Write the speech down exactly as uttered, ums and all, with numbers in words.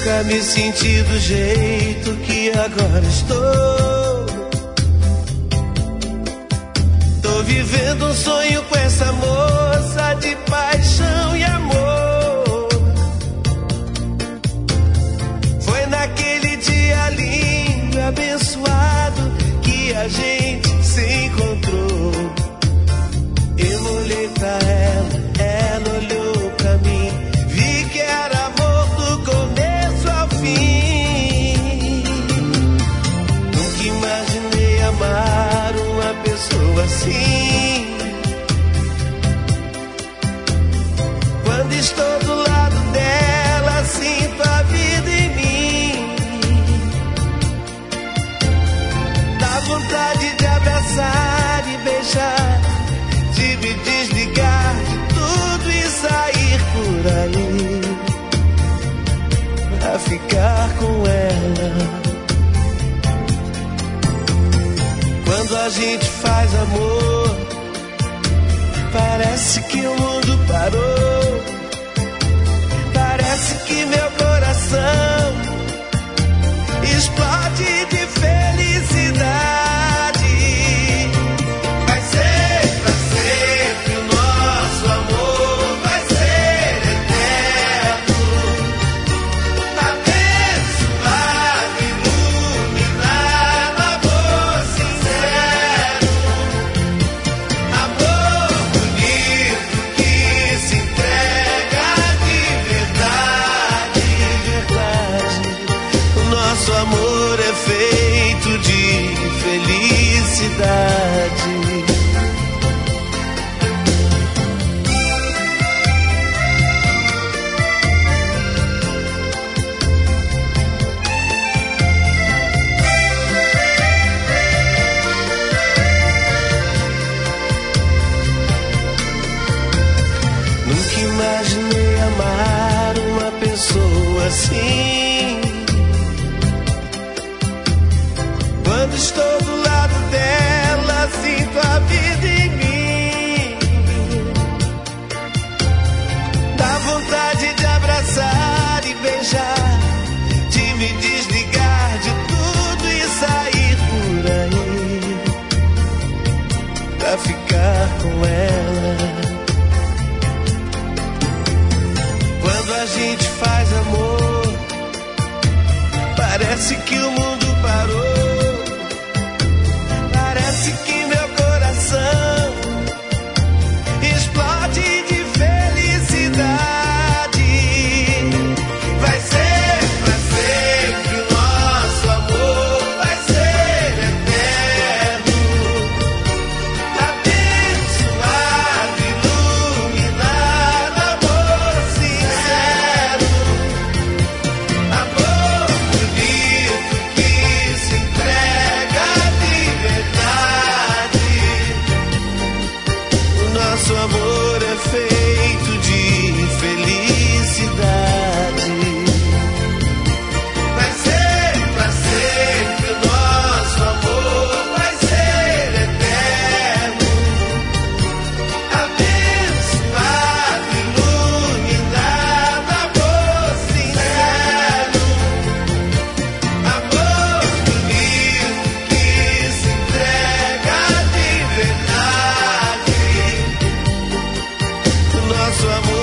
Nunca me senti do jeito que agora estou. Tô vivendo um sonho com essa moça de paixão e amor. Foi naquele dia lindo e abençoado que a gente se encontrou. Eu olhei pra ela, ela olhou pra mim. Vi que era amor do começo ao fim. Nunca imaginei amar uma pessoa assim. Quando estou do lado dela, sinto a vida em mim. Dá vontade de abraçar e beijar, de me desligar de tudo e sair por aí pra ficar com ela. Quando a gente faz amor, parece que o mundo parou. Parece que meu coração explode de felicidade. Nunca imaginei amar uma pessoa assim. Quando estou do lado dela, sinto a vida em mim. Dá vontade de abraçar e beijar, de me desligar de tudo e sair por aí pra ficar com ela. Quando a gente faz amor, parece que o mundo parou. Parece que meu coração explode de felicidade. Vai ser pra sempre, o nosso amor vai ser eterno, abençoado, iluminado, amor sincero, amor bonito que se entrega de verdade. O nosso amor é feito de felicidade. Vai ser pra sempre, o nosso amor vai ser eterno, abençoado, iluminado, amor sincero, amor bonito que se entrega de verdade. O nosso amor